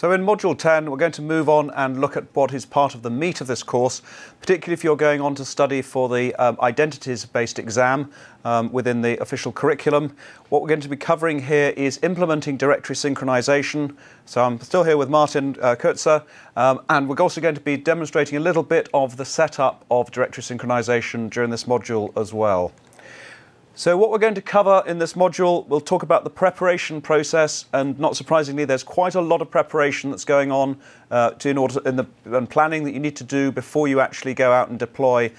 So in Module 10, we're going to move on and look at what is part of the meat of this course, particularly if you're going on to study for the identities-based exam within the official curriculum. What we're going to be covering here is implementing directory synchronization. So I'm still here with Martin Kurtzer, and we're also going to be demonstrating a little bit of the setup of directory synchronization during this module as well. So what we're going to cover in this module, we'll talk about the preparation process, and not surprisingly, there's quite a lot of preparation that's going on and planning that you need to do before you actually go out and deploy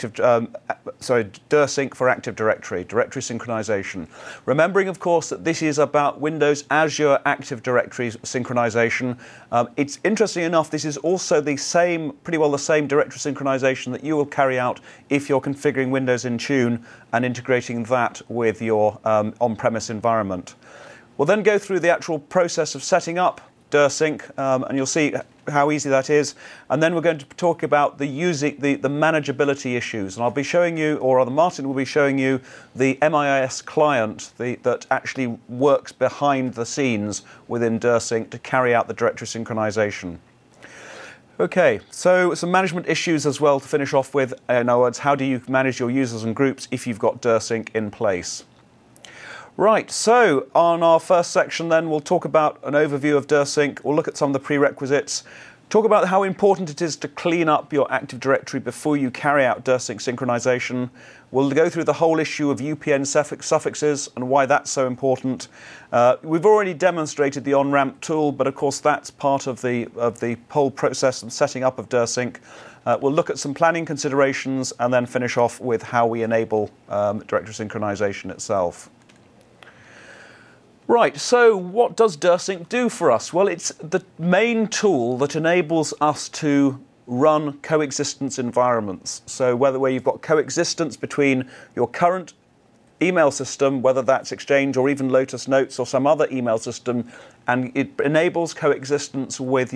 DirSync for Active Directory synchronization. Remembering, of course, that this is about Windows Azure Active Directory synchronization. It's interesting enough, this is also pretty well the same directory synchronization that you will carry out if you're configuring Windows Intune and integrating that with your on-premise environment. We'll then go through the actual process of setting up DirSync, and you'll see how easy that is. And then we're going to talk about the manageability issues. And I'll be showing you, or rather Martin will be showing you, the MIS client that actually works behind the scenes within DirSync to carry out the directory synchronization. Okay, so some management issues as well to finish off with. In other words, how do you manage your users and groups if you've got DirSync in place? Right, so on our first section then, we'll talk about an overview of DirSync. We'll look at some of the prerequisites, talk about how important it is to clean up your Active Directory before you carry out DirSync synchronization. We'll go through the whole issue of UPN suffixes and why that's so important. We've already demonstrated the on-ramp tool, but of course that's part of the whole process and setting up of DirSync. We'll look at some planning considerations and then finish off with how we enable directory synchronization itself. Right, so what does DirSync do for us? Well, it's the main tool that enables us to run coexistence environments. So where you've got coexistence between your current email system, whether that's Exchange or even Lotus Notes or some other email system, and it enables coexistence with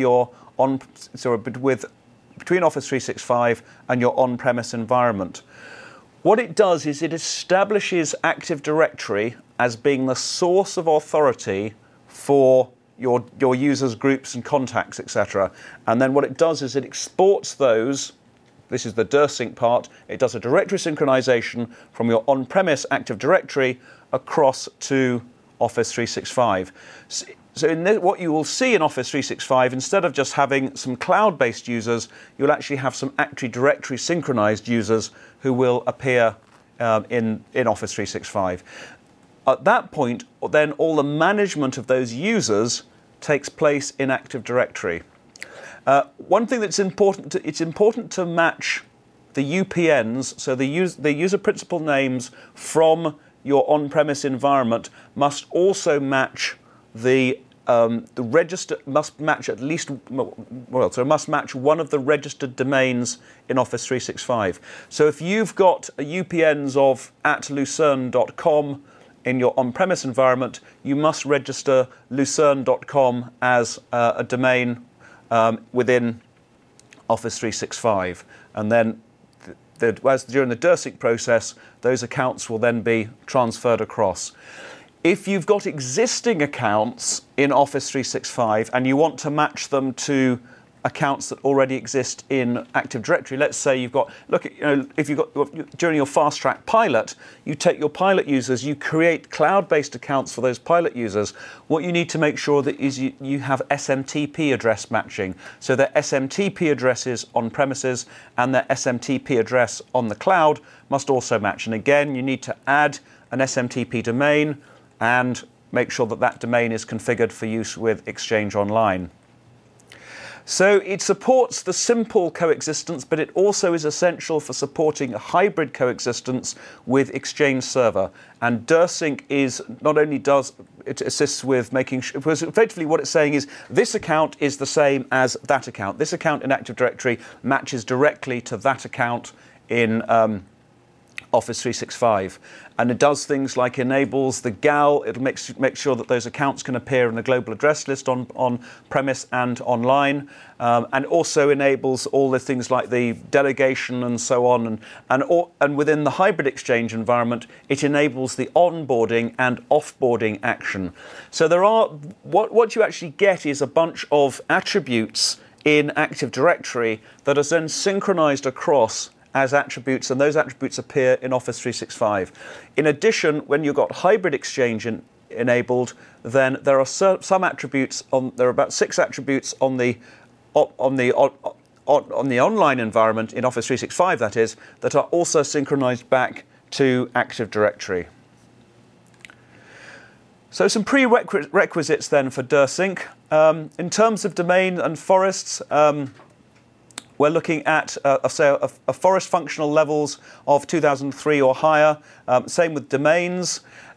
between Office 365 and your on-premise environment. What it does is it establishes Active Directory as being the source of authority for your users, groups and contacts, etc. And then what it does is it exports those. This is the DirSync part. It does a directory synchronization from your on-premise Active Directory across to Office 365. So what you will see in Office 365, instead of just having some cloud-based users, you'll actually have some Active Directory synchronized users who will appear in Office 365. At that point, then all the management of those users takes place in Active Directory. One thing that's important, it's important to match the UPNs, so the user principal names from your on-premise environment must also match the register, must match at least, so it must match one of the registered domains in Office 365. So if you've got UPNs of @lucerne.com in your on-premise environment, you must register lucerne.com as a domain within Office 365. And then during the DirSync process, those accounts will then be transferred across. If you've got existing accounts in Office 365 and you want to match them to accounts that already exist in Active Directory, let's say you've got, if you've got, during your Fast Track pilot, you take your pilot users, you create cloud-based accounts for those pilot users. What you need to make sure that is you have SMTP address matching. So their SMTP addresses on premises and their SMTP address on the cloud must also match. And again, you need to add an SMTP domain and make sure that that domain is configured for use with Exchange Online. So it supports the simple coexistence, but it also is essential for supporting a hybrid coexistence with Exchange Server. And DirSync assists with making sure, because effectively what it's saying is this account is the same as that account. This account in Active Directory matches directly to that account in Office 365, and it does things like enables the GAL. It'll make sure that those accounts can appear in the global address list on premise and online, and also enables all the things like the delegation and so on. And within the hybrid exchange environment, it enables the onboarding and offboarding action. So there are what you actually get is a bunch of attributes in Active Directory that are then synchronized across as attributes, and those attributes appear in Office 365. In addition, when you've got hybrid exchange enabled, then there are some attributes there are about 6 attributes on the online environment in Office 365, that is, that are also synchronized back to Active Directory. So some prerequisites then for DirSync. In terms of domain and forests, we're looking at, say, a forest functional levels of 2003 or higher. Same with domains.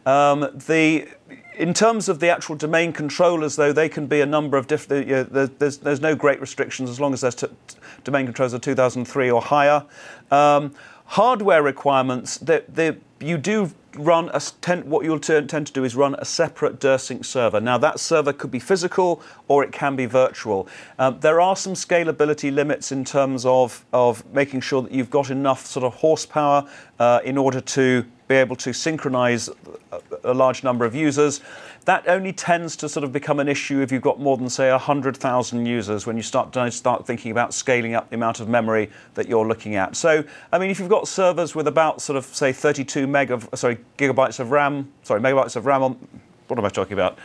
In terms of the actual domain controllers, though, they can be a number of different. There's no great restrictions as long as there's domain controllers of 2003 or higher. Hardware requirements that you do run what you'll tend to do is run a separate DirSync server. Now that server could be physical or it can be virtual. There are some scalability limits in terms of making sure that you've got enough sort of horsepower in order to be able to synchronize a large number of users. That only tends to sort of become an issue if you've got more than, say, 100,000 users, when you start thinking about scaling up the amount of memory that you're looking at. So, I mean, if you've got servers with about sort of, say, 32 gigabytes of RAM, megabytes of RAM on, what am I talking about?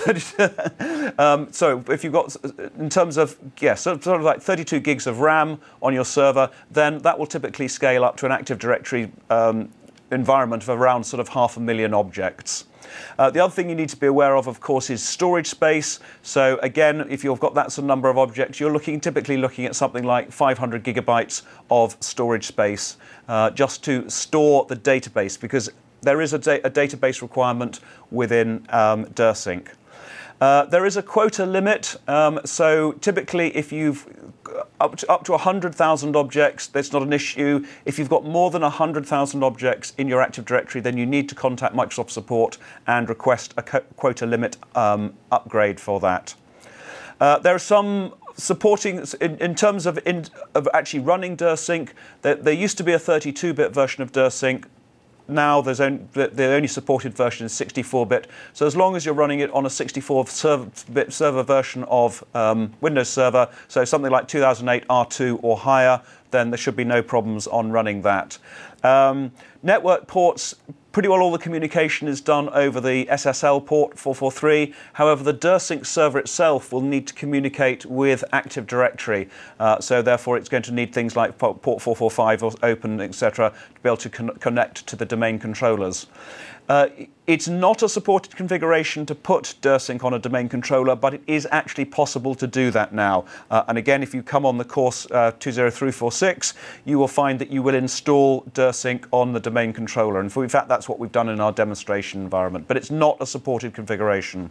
So if you've got, in terms of, sort of like 32 gigs of RAM on your server, then that will typically scale up to an Active Directory environment of around sort of 500,000 objects. The other thing you need to be aware of course, is storage space. So again, if you've got that sort of number of objects, you're typically looking at something like 500 gigabytes of storage space just to store the database, because there is a database requirement within DirSync. There is a quota limit, so typically if you've up to 100,000 objects, that's not an issue. If you've got more than 100,000 objects in your Active Directory, then you need to contact Microsoft Support and request a quota limit upgrade for that. There are some supporting, in terms of actually running DirSync, there used to be a 32-bit version of DirSync. Now the only supported version is 64-bit. So as long as you're running it on a 64-bit server version of Windows Server, so something like 2008 R2 or higher, then there should be no problems on running that. Network ports, pretty well all the communication is done over the SSL port 443. However, the DirSync server itself will need to communicate with Active Directory. So therefore, it's going to need things like port 445 or open, etc., to be able to connect to the domain controllers. It's not a supported configuration to put DirSync on a domain controller, but it is actually possible to do that now. And again, if you come on the course 20346, you will find that you will install DirSync on the domain controller. And in fact, that's what we've done in our demonstration environment. But it's not a supported configuration.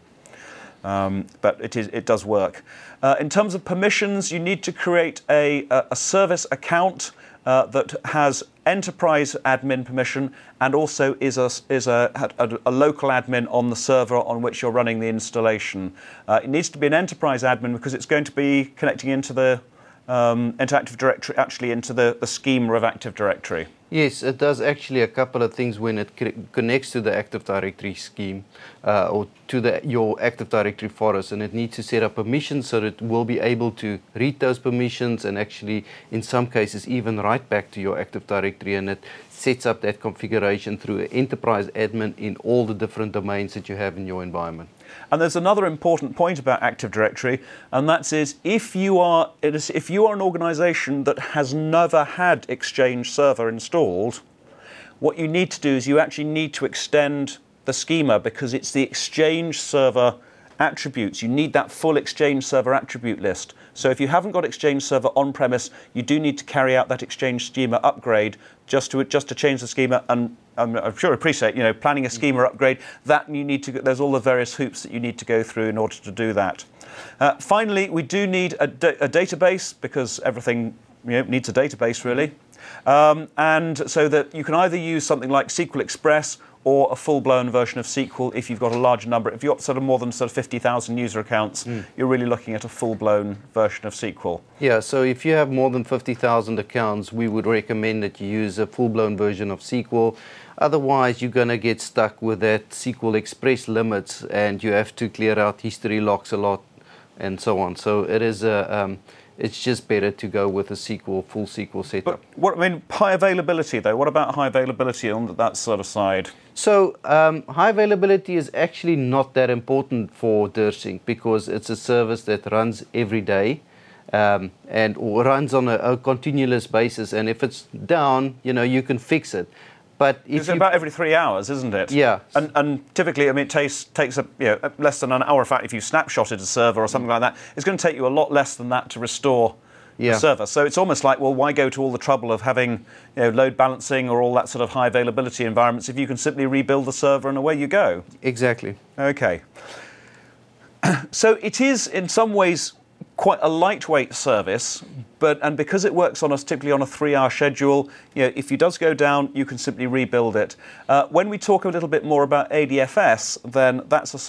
But it does work. In terms of permissions, you need to create a service account that has enterprise admin permission and also is a local admin on the server on which you're running the installation. It needs to be an enterprise admin because it's going to be connecting into the into Active Directory, actually into the schema of Active Directory. Yes, it does actually a couple of things when it connects to the Active Directory scheme or to your Active Directory forest, and it needs to set up permissions so that it will be able to read those permissions and actually, in some cases, even write back to your Active Directory, and it sets up that configuration through an enterprise admin in all the different domains that you have in your environment. And there's another important point about Active Directory, and that is if you are an organization that has never had Exchange Server installed, what you need to do is you actually need to extend the schema, because it's the Exchange Server attributes. You need that full Exchange Server attribute list. So if you haven't got Exchange Server on-premise, you do need to carry out that Exchange schema upgrade just to change the schema. And I'm sure you appreciate, planning a schema upgrade, that you need to. There's all the various hoops that you need to go through in order to do that. Finally, we do need a database, because everything needs a database really. And so that you can either use something like SQL Express or a full-blown version of SQL if you've got a larger number. If you've got sort of more than sort of 50,000 user accounts, you're really looking at a full-blown version of SQL. Yeah, so if you have more than 50,000 accounts, we would recommend that you use a full-blown version of SQL. Otherwise, you're going to get stuck with that SQL Express limits, and you have to clear out history logs a lot and so on. So it is it's just better to go with a full SQL setup. But high availability though. What about high availability on that sort of side? So high availability is actually not that important for DirSync because it's a service that runs every day or runs on a continuous basis. And if it's down, you can fix it. But it's about every 3 hours, isn't it? Yeah. And typically, it takes less than an hour. In fact, if you snapshotted a server or something like that, it's going to take you a lot less than that to restore the server. So it's almost like, well, why go to all the trouble of having load balancing or all that sort of high availability environments if you can simply rebuild the server and away you go? Exactly. Okay. So it is, in some ways, quite a lightweight service, and because it works typically on a 3-hour schedule, if it does go down, you can simply rebuild it. When we talk a little bit more about ADFS, then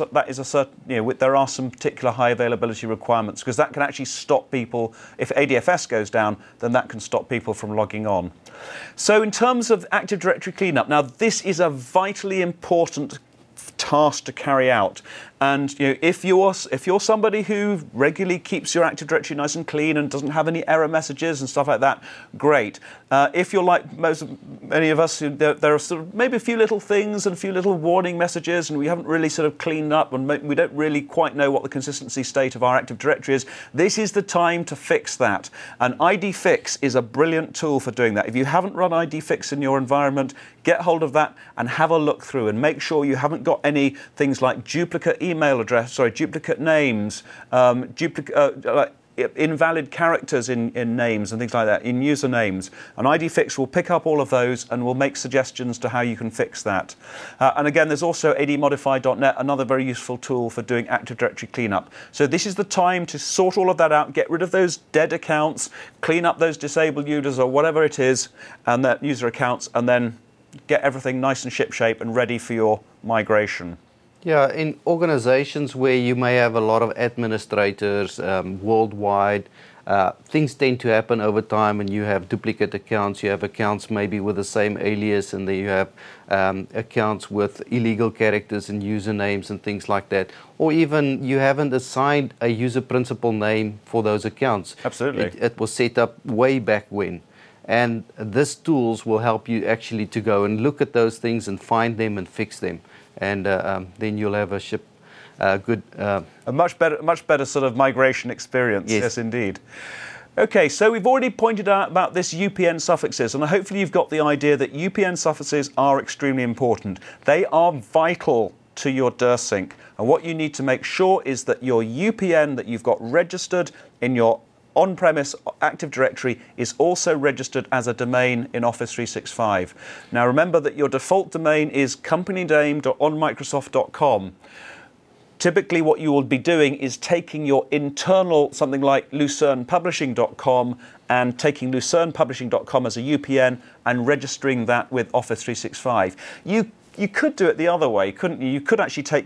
there are some particular high availability requirements because that can actually stop people. If ADFS goes down, then that can stop people from logging on. So in terms of Active Directory cleanup, now this is a vitally important task to carry out. And if you're somebody who regularly keeps your Active Directory nice and clean and doesn't have any error messages and stuff like that, great. If you're like many of us, there are sort of maybe a few little things and a few little warning messages, and we haven't really sort of cleaned up, and we don't really quite know what the consistency state of our Active Directory is. This is the time to fix that. And IDFix is a brilliant tool for doing that. If you haven't run IDFix in your environment, get hold of that and have a look through and make sure you haven't got any things like duplicate duplicate names, invalid characters in names and things like that, in usernames. And IDFix will pick up all of those and will make suggestions to how you can fix that. And again, there's also admodify.net, another very useful tool for doing Active Directory cleanup. So this is the time to sort all of that out, get rid of those dead accounts, clean up those disabled users or whatever it is, and that user accounts, and then get everything nice and shipshape and ready for your migration. Yeah, in organizations where you may have a lot of administrators worldwide, things tend to happen over time, and you have duplicate accounts. You have accounts maybe with the same alias, and then you have accounts with illegal characters and usernames and things like that. Or even you haven't assigned a user principal name for those accounts. Absolutely. It was set up way back when. And this tools will help you actually to go and look at those things and find them and fix them. And then you'll have a much better sort of migration experience. Yes, indeed. Okay, so we've already pointed out about this UPN suffixes, and hopefully you've got the idea that UPN suffixes are extremely important. They are vital to your DirSync, and what you need to make sure is that your UPN that you've got registered in your on-premise Active Directory is also registered as a domain in Office 365. Now remember that your default domain is companyname.onmicrosoft.com. Typically what you will be doing is taking your internal, something like lucernpublishing.com, and taking lucernpublishing.com as a UPN and registering that with Office 365. You could do it the other way, couldn't you? You could actually take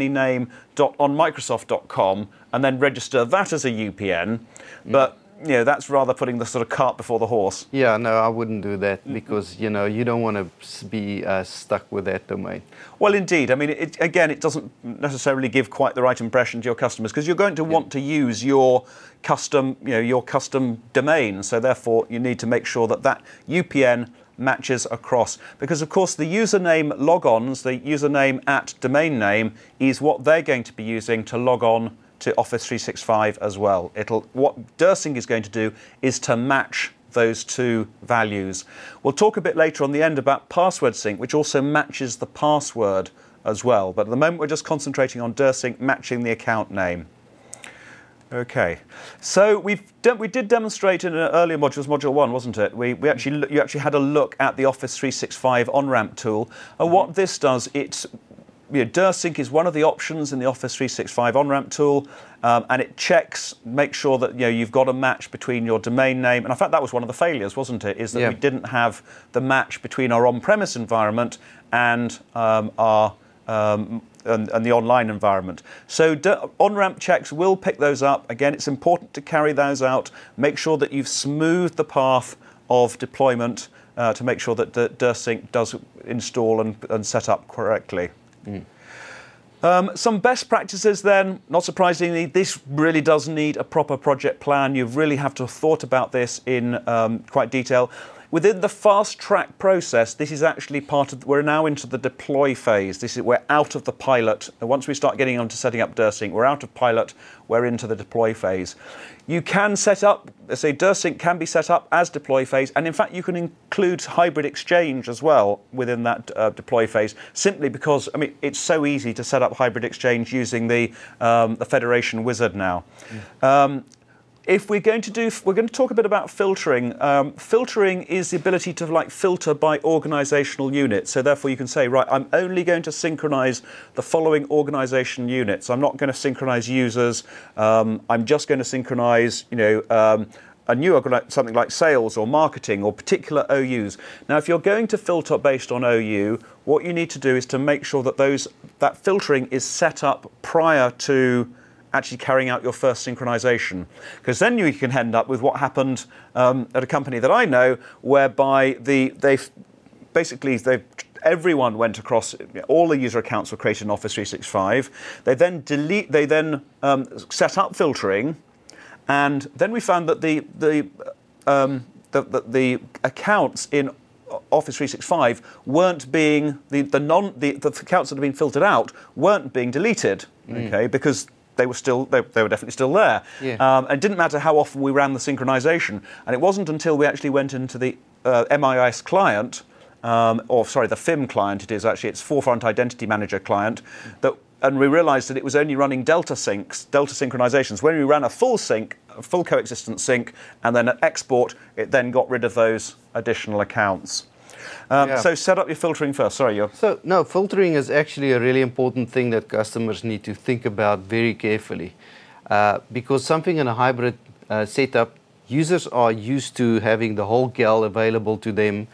companyname.onmicrosoft.com and then register that as a UPN, but that's rather putting the sort of cart before the horse. Yeah, no, I wouldn't do that because, you don't want to be stuck with that domain. Well, indeed. I mean, it doesn't necessarily give quite the right impression to your customers because you're going to want to use your custom domain. So therefore, you need to make sure that UPN matches across, because of course the username logons, the username at domain name, is what they're going to be using to log on to Office 365 as well. What DirSync is going to do is to match those two values. We'll talk a bit later on the end about password sync, which also matches the password as well, but at the moment we're just concentrating on DirSync matching the account name. Okay, so we did demonstrate in an earlier module, Module 1, wasn't it? You actually had a look at the Office 365 on-ramp tool, and what this does, DirSync is one of the options in the Office 365 on-ramp tool, and it checks, makes sure that you've got a match between your domain name. And in fact, that was one of the failures, wasn't it? Is that we didn't have the match between our on-premise environment and our and the online environment. So on-ramp checks will pick those up. Again, it's important to carry those out. Make sure that you've smoothed the path of deployment to make sure that DirSync does install and set up correctly. Some best practices then, not surprisingly, this really does need a proper project plan. You really have to have thought about this in quite detail. Within the fast track process, this is actually part of, we're now into the deploy phase. We're out of the pilot. Once we start getting on to setting up DirSync, we're out of pilot, we're into the deploy phase. You can set up, let's say DirSync can be set up as deploy phase, and in fact you can include hybrid exchange as well within that deploy phase, simply because, it's so easy to set up hybrid exchange using the Federation wizard now. If we're going to talk a bit about filtering. Filtering is the ability to filter by organizational unit. So therefore you can say, right, I'm only going to synchronize the following organization units. I'm not going to synchronize users. I'm just going to synchronize, a new something like sales or marketing or particular OUs. Now, if you're going to filter based on OU, what you need to do is to make sure that that filtering is set up prior to actually carrying out your first synchronization, because then you can end up with what happened at a company that I know, whereby everyone went across, all the user accounts were created in Office 365. They then set up filtering, and then we found that the accounts in Office 365 weren't being the accounts that had been filtered out weren't being deleted, okay, because they were definitely still there. And it didn't matter how often we ran the synchronization. And it wasn't until we actually went into the MIS client, the FIM client it's Forefront Identity Manager client, and we realized that it was only running Delta synchronizations. When we ran a full coexistence sync, and then at export, it then got rid of those additional accounts. So set up your filtering first. Filtering is actually a really important thing that customers need to think about very carefully, because something in a hybrid setup, users are used to having the whole GAL available to them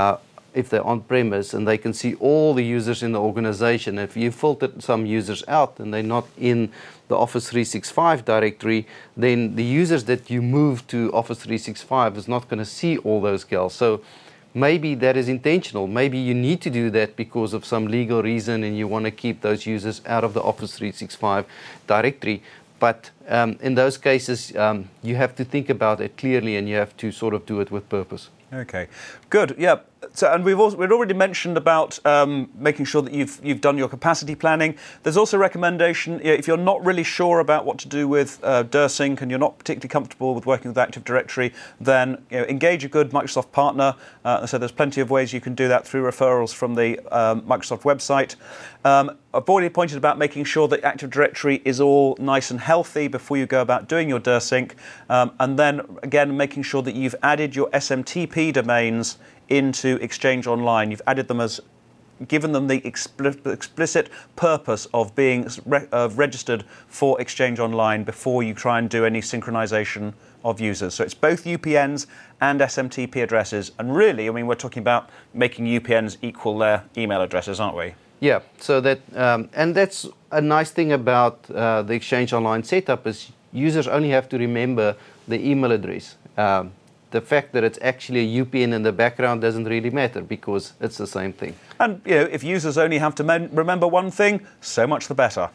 if they're on premise, and they can see all the users in the organization. If you filtered some users out and they're not in the Office 365 directory, then the users that you move to Office 365 is not going to see all those GALs. So maybe that is intentional. Maybe you need to do that because of some legal reason and you want to keep those users out of the Office 365 directory. But in those cases, you have to think about it clearly, and you have to sort of do it with purpose. Okay, good. Yeah. So, and we'd already mentioned about making sure that you've done your capacity planning. There's also a recommendation, if you're not really sure about what to do with DirSync and you're not particularly comfortable with working with Active Directory, then engage a good Microsoft partner. So there's plenty of ways you can do that through referrals from the Microsoft website. I've already pointed about making sure that Active Directory is all nice and healthy before you go about doing your DirSync. And then, again, making sure that you've added your SMTP domains into Exchange Online. You've added them given them the explicit purpose of being registered for Exchange Online before you try and do any synchronization of users. So it's both UPNs and SMTP addresses. And really, we're talking about making UPNs equal their email addresses, aren't we? Yeah, so that, and that's a nice thing about the Exchange Online setup is users only have to remember the email address. The fact that it's actually a UPN in the background doesn't really matter because it's the same thing. And if users only have to remember one thing, so much the better.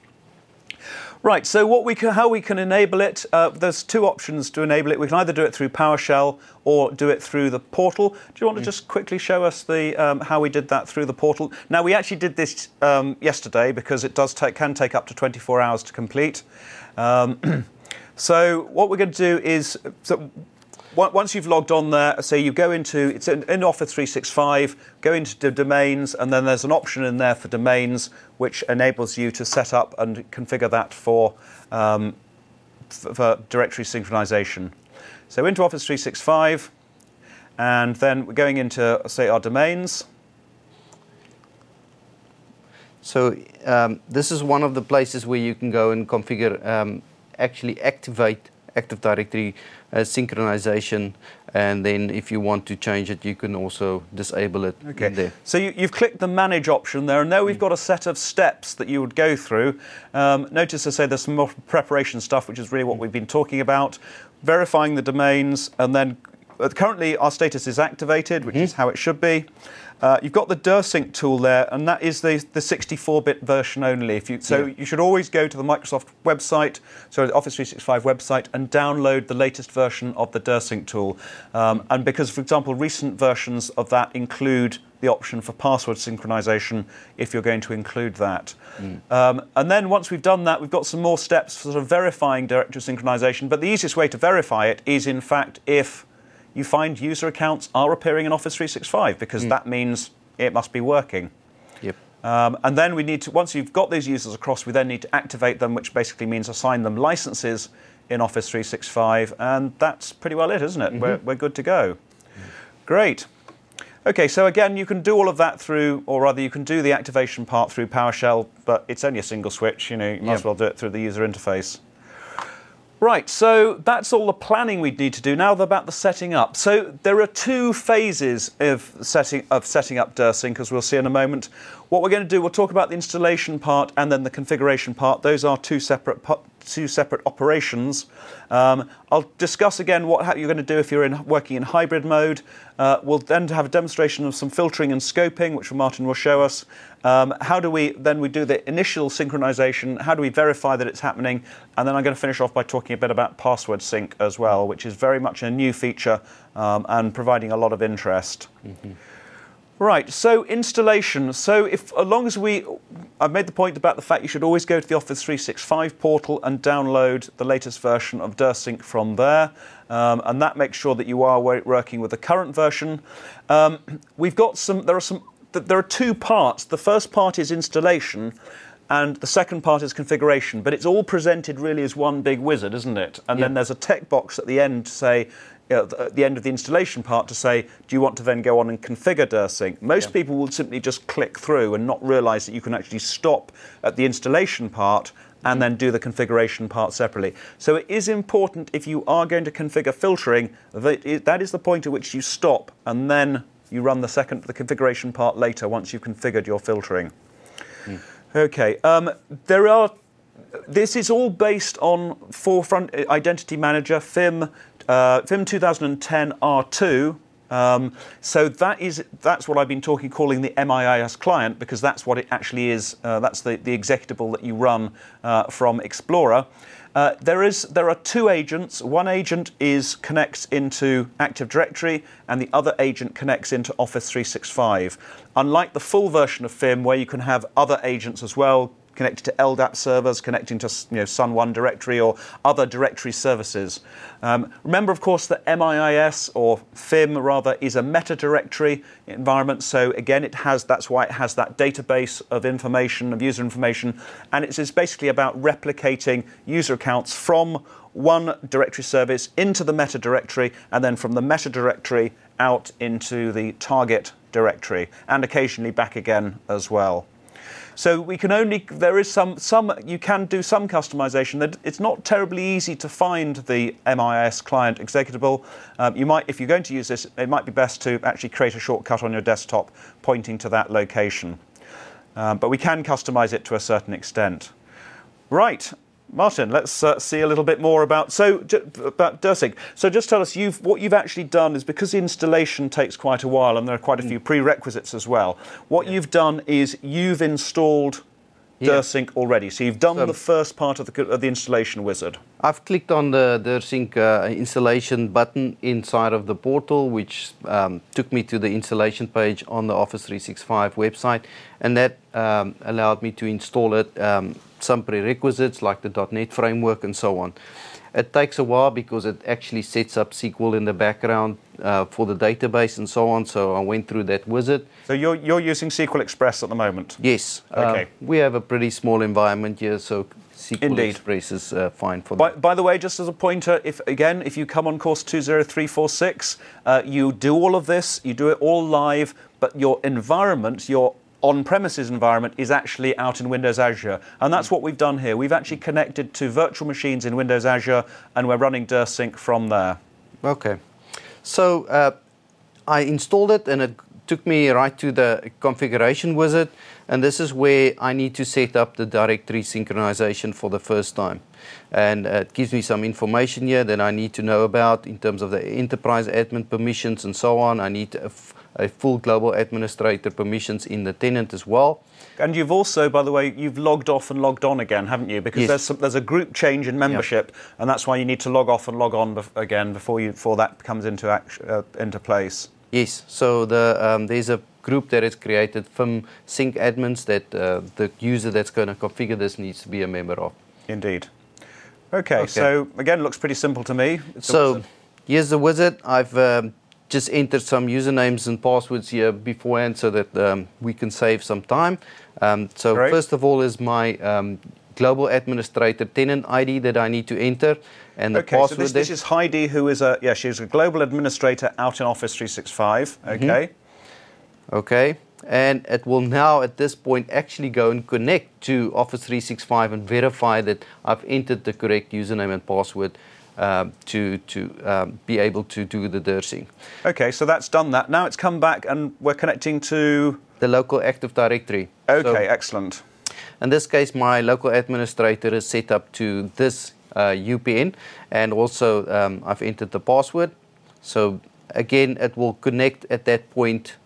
Right, so how we can enable it, there's two options to enable it. We can either do it through PowerShell or do it through the portal. Do you want to just quickly show us how we did that through the portal? Now, we actually did this yesterday because it can take up to 24 hours to complete. So what we're going to do is... once you've logged on there, say you go it's in Office 365, go into the domains, and then there's an option in there for domains which enables you to set up and configure that for directory synchronization. So into Office 365, and then we're going into, say, our domains. So this is one of the places where you can go and configure, actually activate Active Directory synchronization, and then if you want to change it, you can also disable it in there. So you've clicked the Manage option there, and now we've got a set of steps that you would go through. Notice I say there's some more preparation stuff, which is really what we've been talking about. Verifying the domains, and then currently our status is activated, which is how it should be. You've got the DirSync tool there, and that is the 64-bit version only. You should always go to the Microsoft website, so the Office 365 website, and download the latest version of the DirSync tool. And because, for example, recent versions of that include the option for password synchronization, if you're going to include that. And then once we've done that, we've got some more steps for sort of verifying directory synchronization. But the easiest way to verify it is, in fact, if you find user accounts are appearing in Office 365, because that means it must be working. Yep. And then we need to, once you've got these users across, we then need to activate them, which basically means assign them licenses in Office 365, and that's pretty well it, isn't it? We're good to go. Great. Okay, so again, you can do all of that through, or rather you can do the activation part through PowerShell, but it's only a single switch, you might as well do it through the user interface. Right, so that's all the planning we need to do. Now about the setting up. So there are two phases of setting up DirSync, as we'll see in a moment. What we're going to do, we'll talk about the installation part and then the configuration part. Those are two separate operations. I'll discuss again what you're going to do if you're working in hybrid mode. We'll then have a demonstration of some filtering and scoping, which Martin will show us. How do we do the initial synchronization? How do we verify that it's happening? And then I'm going to finish off by talking a bit about password sync as well, which is very much a new feature and providing a lot of interest. Right, so installation. So as long as I've made the point about the fact you should always go to the Office 365 portal and download the latest version of DirSync from there, and that makes sure that you are working with the current version. There are two parts. The first part is installation, and the second part is configuration, but it's all presented really as one big wizard, isn't it? And then there's a text box at the end to say, at the end of the installation part, to say, do you want to then go on and configure DirSync? Most people will simply just click through and not realise that you can actually stop at the installation part and then do the configuration part separately. So it is important, if you are going to configure filtering, that is the point at which you stop, and then you run the configuration part later once you've configured your filtering. Okay, this is all based on Forefront Identity Manager, FIM 2010 R2. So that's what I've been calling the MIIS client, because that's what it actually is. That's the executable that you run from Explorer. There are two agents. One agent connects into Active Directory, and the other agent connects into Office 365. Unlike the full version of FIM, where you can have other agents as well, connected to LDAP servers, connecting to Sun1 directory or other directory services. Remember, of course, that MIIS, or FIM rather, is a meta-directory environment. So again, that's why it has that database of information, of user information, and it's basically about replicating user accounts from one directory service into the meta-directory, and then from the meta-directory out into the target directory, and occasionally back again as well. So you can do some customization. It's not terribly easy to find the MIIS client executable. If you're going to use this, it might be best to actually create a shortcut on your desktop pointing to that location. But we can customize it to a certain extent. Right. Martin, let's see a little bit more about DirSync. So just tell us, what you've actually done is, because the installation takes quite a while and there are quite a few prerequisites as well, what you've done is you've installed DirSync already. So you've done the first part of the installation wizard. I've clicked on the DirSync installation button inside of the portal, which took me to the installation page on the Office 365 website, and that allowed me to install it. Some prerequisites like the .NET framework and so on. It takes a while because it actually sets up SQL in the background for the database and so on. So I went through that wizard. So you're using SQL Express at the moment? Yes. Okay. We have a pretty small environment here, so SQL Express is fine for that. By the way, just as a pointer, if you come on course 20346, you do all of this, you do it all live, but your environment, your on-premises environment is actually out in Windows Azure. And that's what we've done here. We've actually connected to virtual machines in Windows Azure, and we're running DirSync from there. Okay. So I installed it, and it took me right to the configuration wizard. And this is where I need to set up the directory synchronization for the first time. And it gives me some information here that I need to know about in terms of the enterprise admin permissions and so on. I need a full global administrator permissions in the tenant as well. And you've also, by the way, you've logged off and logged on again, haven't you? Because yes. there's a group change in membership, and that's why you need to log off and log on again before that comes into place. Yes. So there's a group that is created from sync admins that the user that's going to configure this needs to be a member of. Indeed. Okay. So again, looks pretty simple to me. So here's the wizard. I've just entered some usernames and passwords here beforehand so that we can save some time. So Great. First of all is my global administrator tenant ID that I need to enter, and the password. So this is Heidi, who is she's a global administrator out in Office 365. Okay. Okay. And it will now, at this point, actually go and connect to Office 365 and verify that I've entered the correct username and password to be able to do the DirSync. Okay, so that's done that. Now it's come back and we're connecting to the local Active Directory. Okay, excellent. In this case, my local administrator is set up to this UPN, and also I've entered the password. So again, it will connect at that point.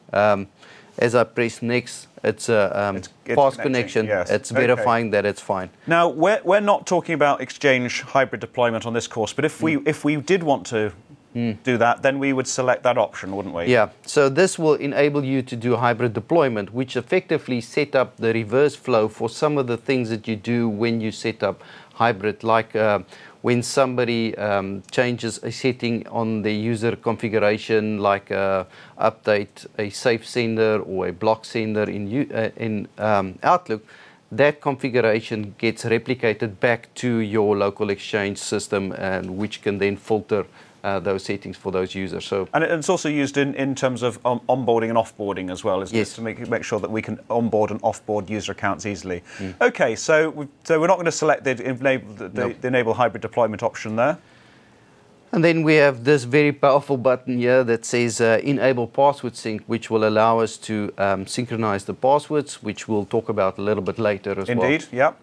As I press next, it's a fast connection. Yes. It's verifying that it's fine. Now, we're not talking about Exchange hybrid deployment on this course, but if we did want to do that, then we would select that option, wouldn't we? Yeah. So this will enable you to do hybrid deployment, which effectively set up the reverse flow for some of the things that you do when you set up hybrid, like when somebody changes a setting on the user configuration, like update a safe sender or a block sender in Outlook, that configuration gets replicated back to your local Exchange system, and which can then filter those settings for those users. So, and it's also used in terms of onboarding and offboarding as well, isn't yes. it? To make sure that we can onboard and offboard user accounts easily. Okay, so we're not going to select the enable hybrid deployment option there. And then we have this very powerful button here that says enable password sync, which will allow us to synchronize the passwords, which we'll talk about a little bit later as well. Indeed, yep.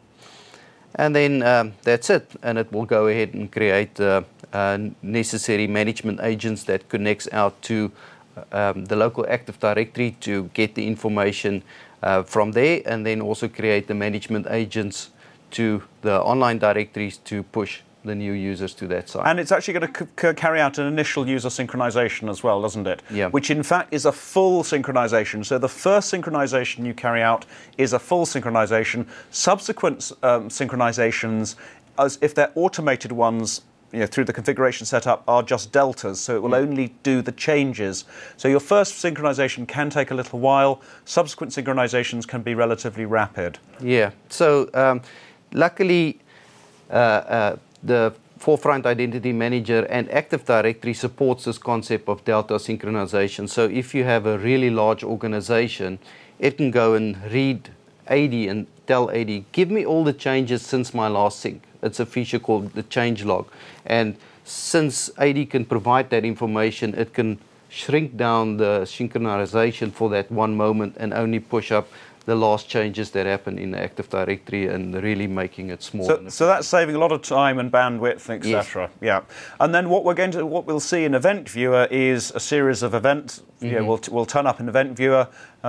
And then that's it, and it will go ahead and create necessary management agents that connects out to the local Active Directory to get the information from there, and then also create the management agents to the online directories to push the new users to that site. And it's actually going to carry out an initial user synchronization as well, doesn't it? Yeah. Which in fact is a full synchronization. So the first synchronization you carry out is a full synchronization. Subsequent synchronizations, as if they're automated ones, through the configuration setup, are just deltas, so it will only do the changes. So your first synchronization can take a little while. Subsequent synchronizations can be relatively rapid. Yeah. So luckily, the Forefront Identity Manager and Active Directory supports this concept of delta synchronization. So if you have a really large organization, it can go and read AD and tell AD, give me all the changes since my last sync. It's a feature called the change log. And since AD can provide that information, it can shrink down the synchronization for that one moment and only push up the last changes that happen in the Active Directory and really making it small. So that's saving a lot of time and bandwidth, etc. Yes. Yeah. And then what we'll see in Event Viewer is a series of events. We'll turn up in Event Viewer.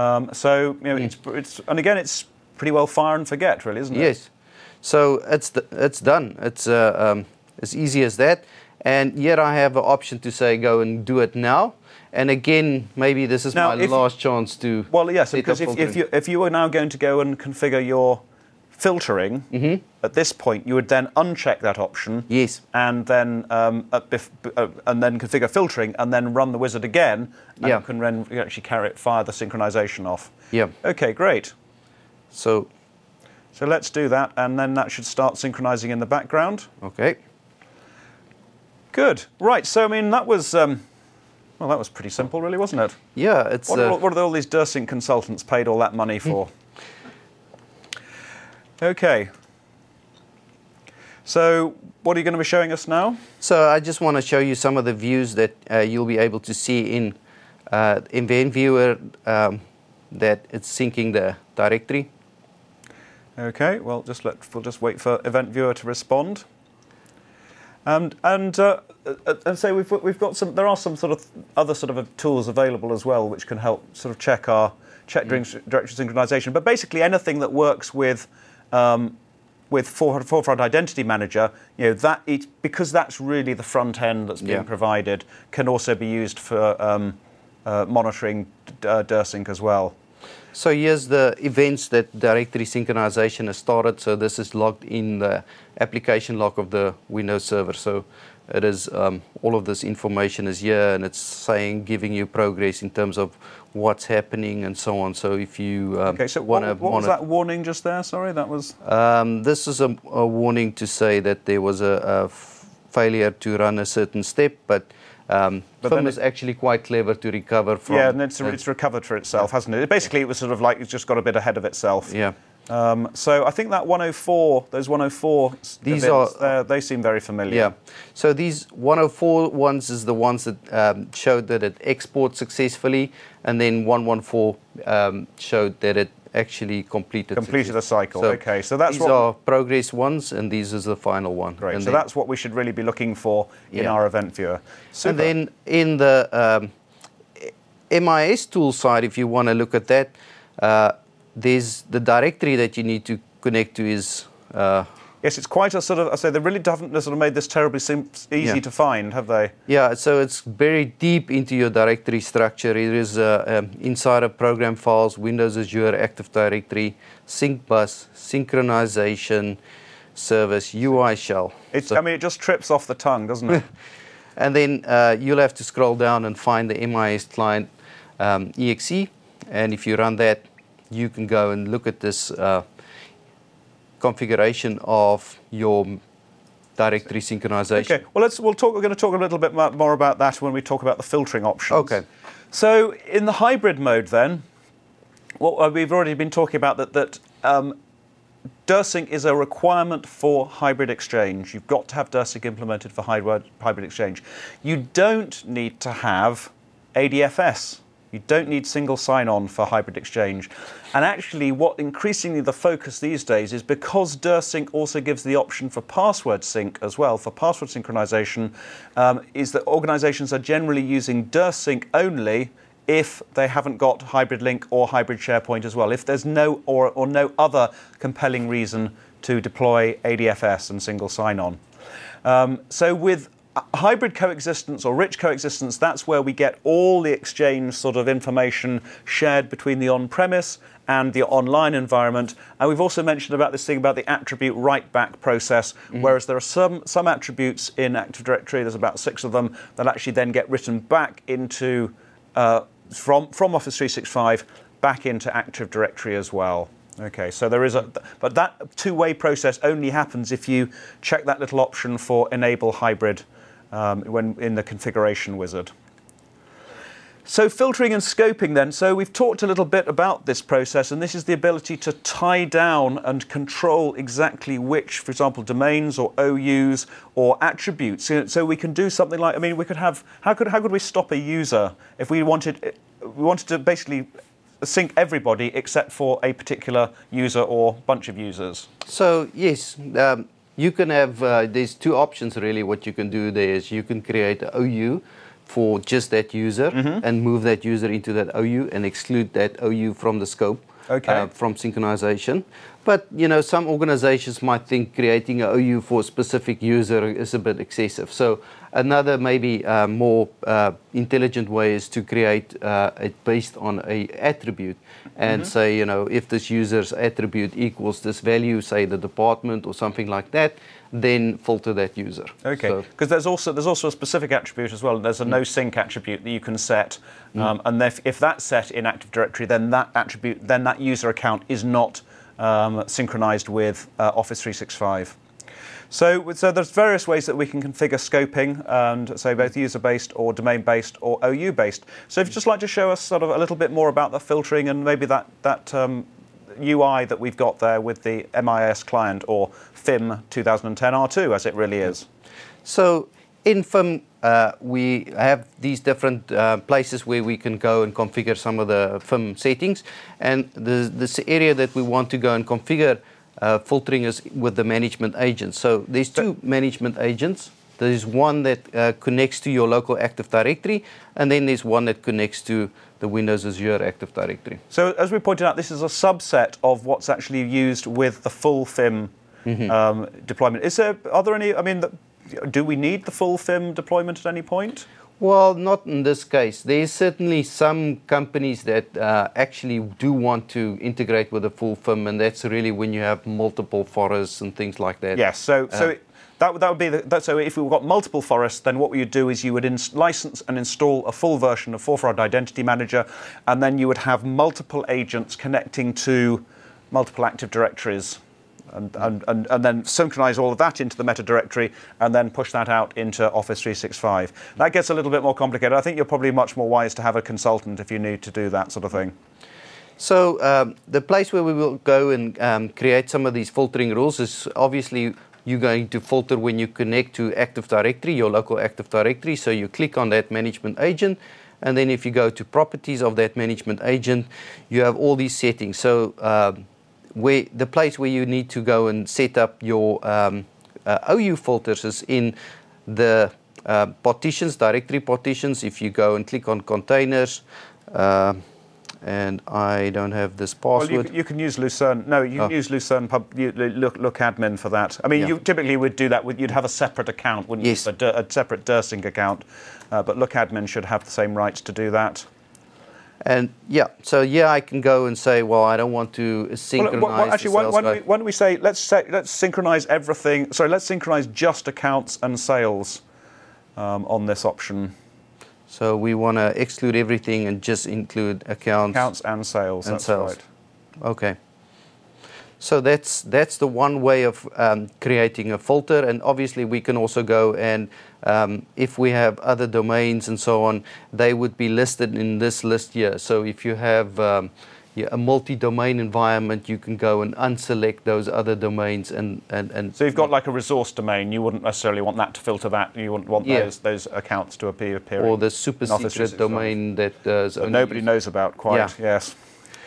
It's pretty well fire and forget, really, isn't it? Yes. So it's done. It's as easy as that. And here I have an option to say go and do it now. And again, maybe this is my last chance to. Well, yes, because if you were now going to go and configure your filtering, at this point you would then uncheck that option. Yes. And then configure filtering, and then run the wizard again, and you can then actually fire the synchronization off. Yeah. Okay, great. So let's do that, and then that should start synchronizing in the background. Okay. Good. Right. So that was Well, that was pretty simple, really, wasn't it? Yeah, it's... What are all these DirSync consultants paid all that money for? Okay. So what are you going to be showing us now? So I just want to show you some of the views that you'll be able to see in Event Viewer that it's syncing the directory. Okay, well, we'll just wait for Event Viewer to respond. And so we've got some. There are some sort of other sort of tools available as well, which can help sort of check directory synchronization. But basically, anything that works with Forefront Identity Manager, because that's really the front end that's being provided, can also be used for monitoring DirSync as well. So here's the events that directory synchronization has started. So this is logged in the application log of the Windows Server. So it is all of this information is here, and it's saying, giving you progress in terms of what's happening and so on. So if you okay, so what was that warning just there? Sorry, that was. This is a warning to say that there was a failure to run a certain step, but FIM is actually quite clever to recover from. Yeah, and it's recovered for itself, hasn't it? Basically, it was sort of like it's just got a bit ahead of itself. Yeah. So I think that 104, those 104 these events, they seem very familiar. Yeah. So these 104 ones is the ones that showed that it exports successfully, and then 114 showed that it actually completed the cycle. So okay, so that's these are progress ones, and these is the final one. Great. So that's what we should really be looking for in our event viewer. Super. And then in the MIS tool side, if you want to look at that, there's the directory that you need to connect to is. Yes, it's quite a sort of. I say they really haven't sort of made this terribly easy to find, have they? Yeah, so it's buried deep into your directory structure. It is Insider Program Files, Windows Azure Active Directory, Sync Bus, Synchronization Service, UI Shell. I mean, it just trips off the tongue, doesn't it? And then you'll have to scroll down and find the MIS client exe, and if you run that, you can go and look at this configuration of your directory synchronization. Okay. Well, we're going to talk a little bit more about that when we talk about the filtering options. Okay. So in the hybrid mode, then, we've already been talking about that DirSync is a requirement for hybrid exchange. You've got to have DirSync implemented for hybrid exchange. You don't need to have ADFS. You don't need single sign-on for hybrid exchange. And actually, what increasingly the focus these days is, because DirSync also gives the option for password sync as well, for password synchronization, is that organizations are generally using DirSync only if they haven't got hybrid link or hybrid SharePoint as well, if there's no or no other compelling reason to deploy ADFS and single sign-on. So with hybrid coexistence or rich coexistence, that's where we get all the exchange sort of information shared between the on-premise and the online environment. And we've also mentioned about this thing about the attribute write-back process, whereas there are some attributes in Active Directory, there's about 6 of them, that actually then get written back into, from Office 365, back into Active Directory as well. Okay, so there is but that two-way process only happens if you check that little option for Enable Hybrid when in the configuration wizard. So filtering and scoping then. So we've talked a little bit about this process, and this is the ability to tie down and control exactly which, for example, domains or OUs or attributes. So we can do something like, I mean, we could have, how could we stop a user if we wanted to basically sync everybody except for a particular user or bunch of users? So yes, you can have, there's 2 options really. What you can do there is you can create an OU for just that user and move that user into that OU and exclude that OU from the scope from synchronization. But, you know, some organizations might think creating an OU for a specific user is a bit excessive. So another maybe more intelligent way is to create it based on an attribute and say, you know, if this user's attribute equals this value, say the department or something like that, then filter that user. Okay, because there's also a specific attribute as well. There's a no sync attribute that you can set, and if that's set in Active Directory, then that attribute, then that user account is not synchronized with Office 365. So there's various ways that we can configure scoping, and so both user-based or domain-based or OU-based. So if you'd just like to show us sort of a little bit more about the filtering and maybe that UI that we've got there with the MIS client, or FIM 2010 R2 as it really is. So in FIM, we have these different places where we can go and configure some of the FIM settings. And this area that we want to go and configure filtering is with the management agent. So there's two management agents. There's one that connects to your local Active Directory, and then there's one that connects to the Windows Azure Active Directory. So as we pointed out, this is a subset of what's actually used with the full FIM deployment. Are there any, I mean, do we need the full FIM deployment at any point? Well, not in this case. There's certainly some companies that actually do want to integrate with a full FIM, and that's really when you have multiple forests and things like that. Yes, so that would be so if we've got multiple forests, then what you would do is you would license and install a full version of Forfront Identity Manager, and then you would have multiple agents connecting to multiple Active Directories. And then synchronize all of that into the meta directory and then push that out into Office 365. That gets a little bit more complicated. I think you're probably much more wise to have a consultant if you need to do that sort of thing. So the place where we will go and create some of these filtering rules is obviously you're going to filter when you connect to Active Directory, your local Active Directory. So you click on that management agent, and then if you go to properties of that management agent, you have all these settings. So the place where you need to go and set up your OU filters is in the partitions, directory partitions. If you go and click on containers, and I don't have this password. Well, you can use Lucerne. No, you can use Lucerne look admin for that. I mean, you typically would do that. You'd have a separate account, wouldn't you? A separate DirSync account. But look admin should have the same rights to do that. And so I can go and say, well, I don't want to synchronize. Actually, why don't we say let's synchronize everything. Sorry, let's synchronize just accounts and sales on this option. So we want to exclude everything and just include accounts and sales. That's right. Okay. So that's the one way of creating a filter, and obviously we can also go and if we have other domains and so on, they would be listed in this list here. So if you have a multi-domain environment, you can go and unselect those other domains and so you've got like a resource domain. You wouldn't necessarily want that to filter that. You wouldn't want those accounts to appear. Or the super secret domain that nobody knows about quite. Yeah. Yes.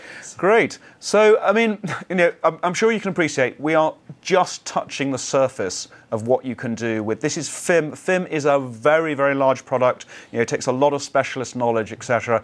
Great. So, I mean, I'm sure you can appreciate we are just touching the surface of what you can do with this. Is FIM. FIM is a very, very large product. It takes a lot of specialist knowledge, etc.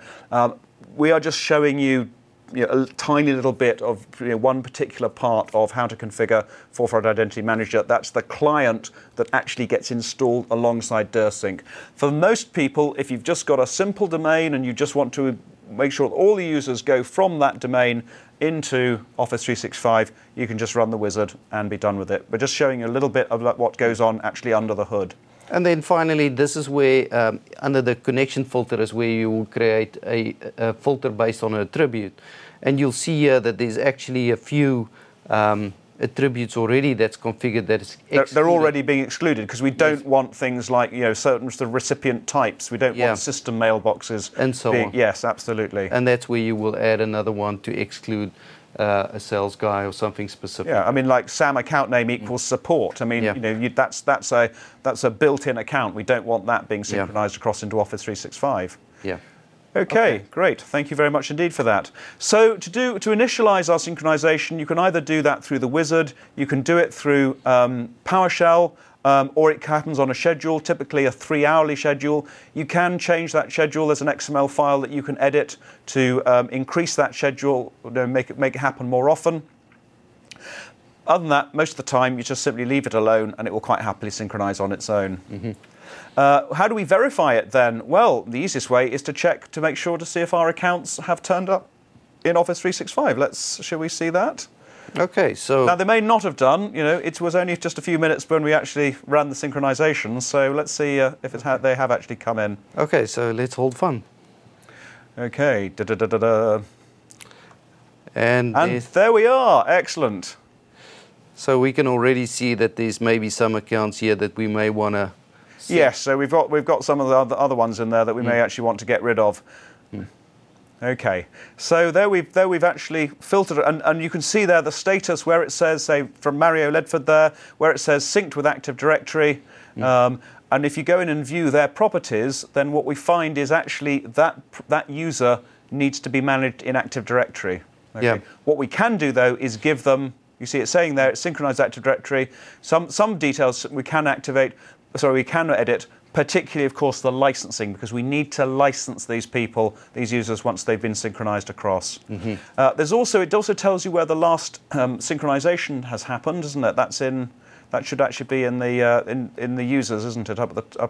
We are just showing you, a tiny little bit of one particular part of how to configure Forfront Identity Manager. That's the client that actually gets installed alongside DirSync. For most people, if you've just got a simple domain and you just want to make sure that all the users go from that domain into Office 365, you can just run the wizard and be done with it. We're just showing you a little bit of what goes on actually under the hood. And then finally, this is where, under the connection filter, is where you will create a filter based on an attribute. And you'll see here that there's actually a few attributes already that's configured that is excluded. They're already being excluded because we don't want things like certain sort of recipient types. We don't want system mailboxes and so on. Yes, absolutely. And that's where you will add another one to exclude a sales guy or something specific. Yeah, I mean, like SAM account name equals support. I mean, that's a built-in account. We don't want that being synchronized across into Office 365. Yeah. Okay, great. Thank you very much indeed for that. So to initialize our synchronization, you can either do that through the wizard, you can do it through PowerShell, or it happens on a schedule, typically a 3-hourly schedule. You can change that schedule. There's an XML file that you can edit to increase that schedule, make it happen more often. Other than that, most of the time, you just simply leave it alone and it will quite happily synchronize on its own. Mm-hmm. How do we verify it then? Well, the easiest way is to check to make sure to see if our accounts have turned up in Office 365. Shall we see that? Okay, so... Now, they may not have done. It was only just a few minutes when we actually ran the synchronization, so let's see if they have actually come in. Okay, so let's hold fun. Okay. And there we are. Excellent. So we can already see that there's maybe some accounts here that we may want to. Yes, so we've got some of the other ones in there that we may actually want to get rid of. Okay, so there we've actually filtered it, and you can see there the status where it says, say, from Mario Ledford there, where it says synced with Active Directory. And if you go in and view their properties, then what we find is actually that user needs to be managed in Active Directory. Okay. Yeah. What we can do, though, is give them, you see it saying there, it's synchronized Active Directory. Some details we can edit, particularly, of course, the licensing, because we need to license these users, once they've been synchronized across. It also tells you where the last synchronization has happened, isn't it? That should actually be in the users, isn't it?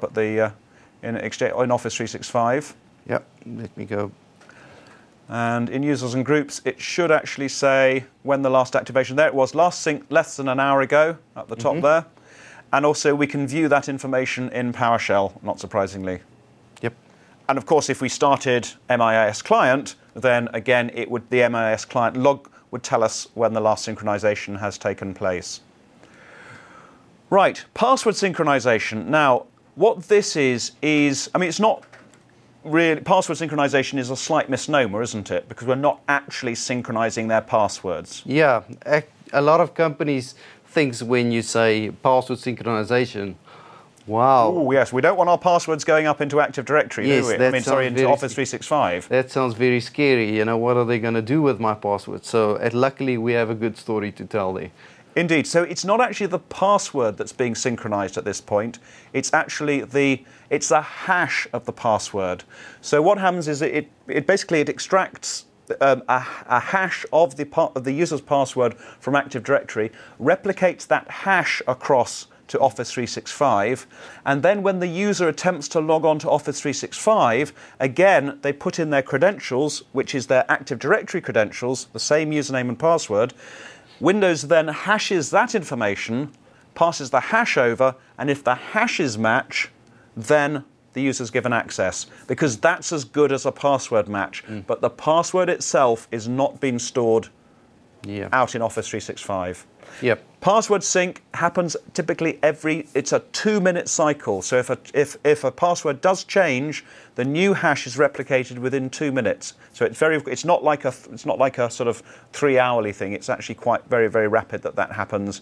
In Office 365. Yep. Let me go. And in users and groups, it should actually say when the last activation. There it was, last sync less than an hour ago, at the top there. And also we can view that information in PowerShell, not surprisingly. Yep. And of course, if we started MIS client, then again the MIS client log would tell us when the last synchronization has taken place. Right, password synchronization. Now, what this is, I mean, it's not really, password synchronization is a slight misnomer, isn't it? Because we're not actually synchronizing their passwords. Yeah, a lot of companies think when you say password synchronization, wow. Oh, yes, we don't want our passwords going up into Active Directory, yes, do we? Into Office 365. That sounds very scary. You know, what are they going to do with my password? So, luckily, we have a good story to tell there. Indeed. So it's not actually the password that's being synchronized at this point. It's actually the hash of the password. So what happens is it basically extracts a hash of the user's password from Active Directory, replicates that hash across to Office 365, and then when the user attempts to log on to Office 365, again, they put in their credentials, which is their Active Directory credentials, the same username and password. Windows then hashes that information, passes the hash over, and if the hashes match, then the user's given access, because that's as good as a password match. But the password itself is not being stored out in Office 365. Yep. Password sync happens typically it's a 2-minute cycle. So if a password does change, the new hash is replicated within 2 minutes. So it's not like a sort of 3-hourly thing. It's actually quite very, very rapid that happens.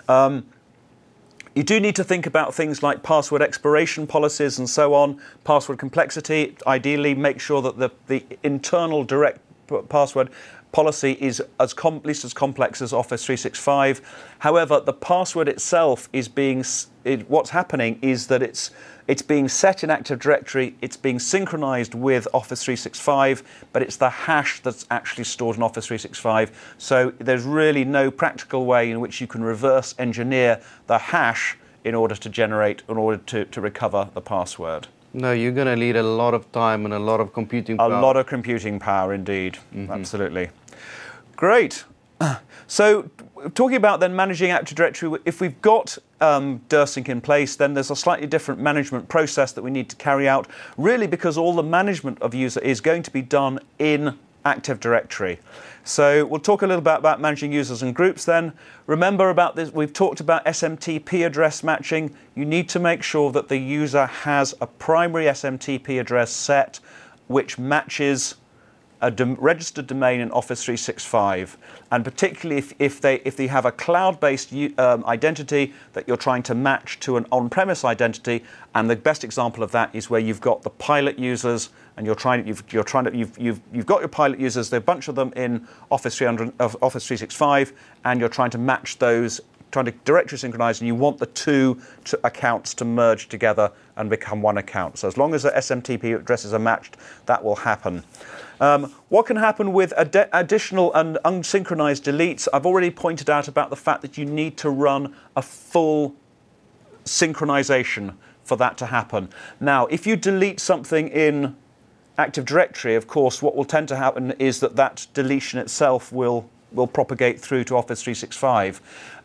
You do need to think about things like password expiration policies and so on, password complexity. Ideally, make sure that the internal direct password policy is at least as complex as Office 365. However, the password itself is what's happening is that it's being set in Active Directory, it's being synchronized with Office 365, but it's the hash that's actually stored in Office 365. So there's really no practical way in which you can reverse engineer the hash in order to recover the password. No, you're going to need a lot of time and a lot of computing power. A lot of computing power, indeed. Absolutely. Great. So, talking about then managing Active Directory, if we've got DirSync in place, then there's a slightly different management process that we need to carry out, really because all the management of user is going to be done in Active Directory. So we'll talk a little bit about managing users and groups then. Remember about this, we've talked about SMTP address matching. You need to make sure that the user has a primary SMTP address set which matches a registered domain in Office 365, and particularly if they have a cloud-based identity that you're trying to match to an on-premise identity, and the best example of that is where you've got the pilot users, and you've got your pilot users, there are a bunch of them in Office 365, and you're trying to match those, trying to directory synchronize, and you want the two accounts to merge together and become one account. So as long as the SMTP addresses are matched, that will happen. What can happen with additional and unsynchronized deletes? I've already pointed out about the fact that you need to run a full synchronization for that to happen. Now, if you delete something in Active Directory, of course, what will tend to happen is that deletion itself will propagate through to Office 365.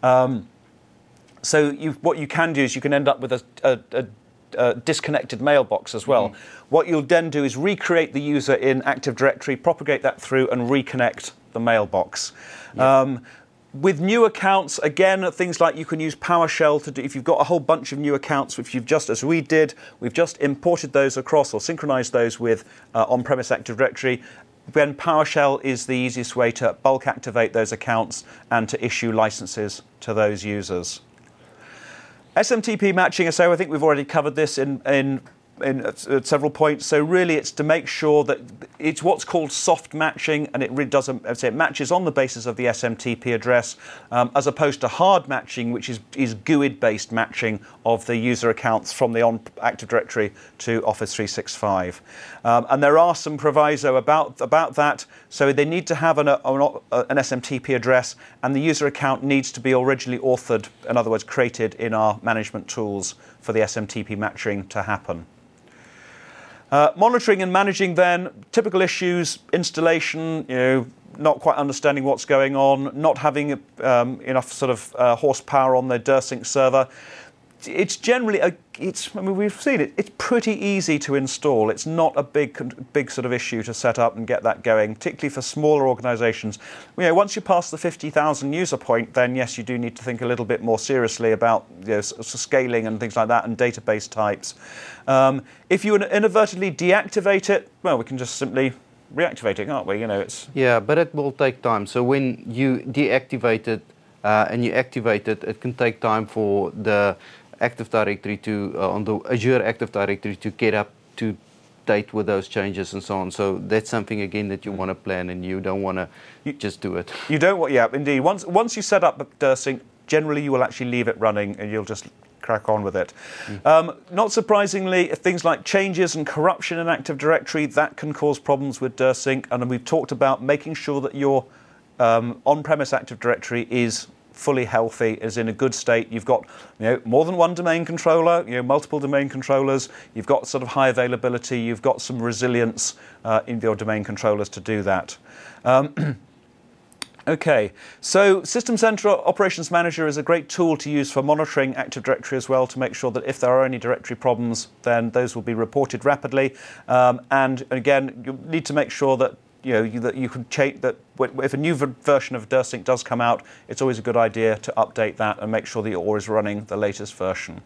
So what you can do is you can end up with a disconnected mailbox as well. What you'll then do is recreate the user in Active Directory, propagate that through, and reconnect the mailbox. Yep. With new accounts, again, things like you can use PowerShell to do, if you've got a whole bunch of new accounts, which you've just, as we did, we've just imported those across or synchronized those with on-premise Active Directory. Then PowerShell is the easiest way to bulk activate those accounts and to issue licenses to those users. SMTP matching, so I think we've already covered this in several points. So really it's to make sure that it's what's called soft matching, and it really doesn't, as I say, it matches on the basis of the SMTP address, as opposed to hard matching, which is GUID-based matching of the user accounts from the Active Directory to Office 365. And there are some proviso about that. So they need to have an SMTP address, and the user account needs to be originally authored, in other words, created in our management tools for the SMTP matching to happen. Monitoring and managing then, typical issues, installation, not quite understanding what's going on, not having enough sort of horsepower on the DirSync server. It's generally, we've seen it, it's pretty easy to install. It's not a big sort of issue to set up and get that going, particularly for smaller organisations. Once you pass the 50,000 user point, then yes, you do need to think a little bit more seriously about scaling and things like that, and database types. If you inadvertently deactivate it, well, we can just simply reactivate it, can't we? Yeah, but it will take time. So when you deactivate it and you activate it, it can take time for the Active Directory on the Azure Active Directory to get up to date with those changes and so on. So that's something, again, that you want to plan, and you don't want to just do it. You don't want, yeah, indeed. Once you set up DirSync, generally you will actually leave it running and you'll just crack on with it. Not surprisingly, things like changes and corruption in Active Directory, that can cause problems with DirSync, and we've talked about making sure that your on-premise Active Directory is fully healthy, is in a good state. You've got more than one domain controller, multiple domain controllers, you've got sort of high availability, you've got some resilience in your domain controllers to do that. Okay, so System Center Operations Manager is a great tool to use for monitoring Active Directory as well, to make sure that if there are any directory problems, then those will be reported rapidly. And again, you need to make sure that that you can change that. If a new version of DirSync does come out, it's always a good idea to update that and make sure that you're always running the latest version.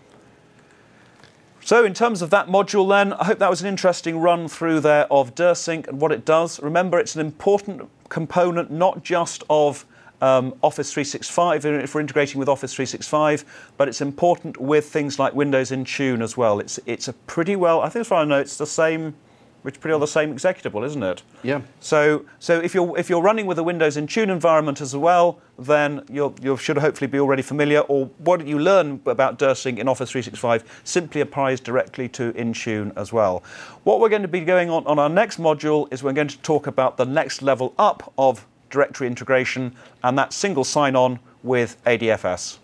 So in terms of that module then, I hope that was an interesting run through there of DirSync and what it does. Remember, it's an important component not just of Office 365, if we're integrating with Office 365, but it's important with things like Windows Intune as well. It's a pretty well, I think as far as I know, it's the same. It's pretty well the same executable, isn't it? Yeah. So if you're running with a Windows Intune environment as well, then you should hopefully be already familiar. Or what you learn about DirSync in Office 365 simply applies directly to Intune as well. What we're going to be going on our next module is we're going to talk about the next level up of directory integration, and that's single sign-on with ADFS.